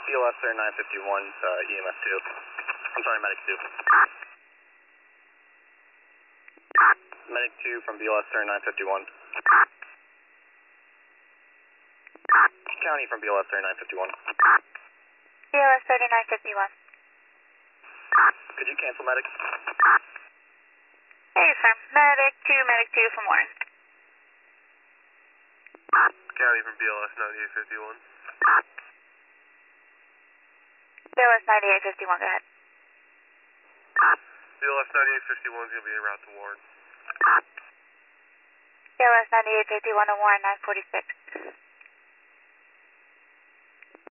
BLS there 951, EMS 2. I'm sorry, Medic 2. Medic 2 from BLS there 951. County from BLS there 951. BLS 3951. Could you cancel Medic? Hey, sir. Medic 2 from Warren. County from BLS 9851. BLS 9851, go ahead. BLS 9851 is going to be en route to Warren. BLS 9851 to Warren 946.